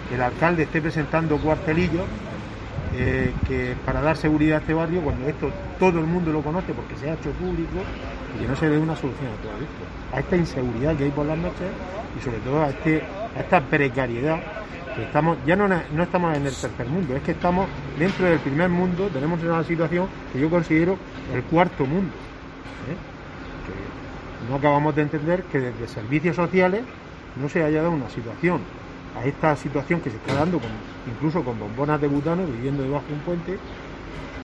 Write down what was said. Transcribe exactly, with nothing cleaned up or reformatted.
el alcalde esté presentando cuartelillos eh, que para dar seguridad a este barrio, cuando esto todo el mundo lo conoce porque se ha hecho público, y que no se dé una solución a todo esto, a esta inseguridad que hay por las noches y sobre todo a, este, a esta precariedad que estamos, ya no, no estamos en el tercer mundo, es que estamos dentro del primer mundo, tenemos una situación que yo considero el cuarto mundo, ¿eh? Que no acabamos de entender que desde servicios sociales no se haya dado una situación, a esta situación que se está dando con, incluso con bombonas de butano viviendo debajo de un puente,